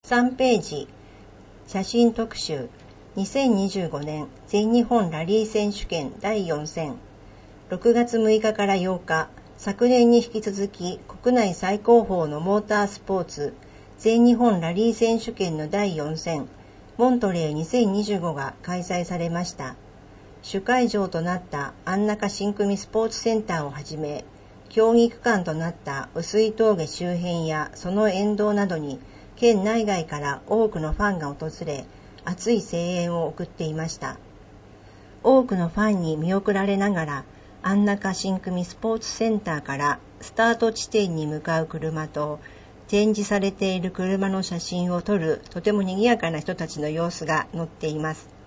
3ページ、写真特集、2025年全日本ラリー選手権第4戦、6月6日から8日、昨年に引き続き国内最高峰のモータースポーツ、全日本ラリー選手権の第4戦、モントレー2025が開催されました。主会場となった安中新組スポーツセンターをはじめ、競技区間となった碓氷峠周辺やその沿道などに県内外から多くのファンが訪れ、熱い声援を送っていました。多くのファンに見送られながら、安中新組スポーツセンターからスタート地点に向かう車と、展示されている車の写真を撮るとても賑やかな人たちの様子が載っています。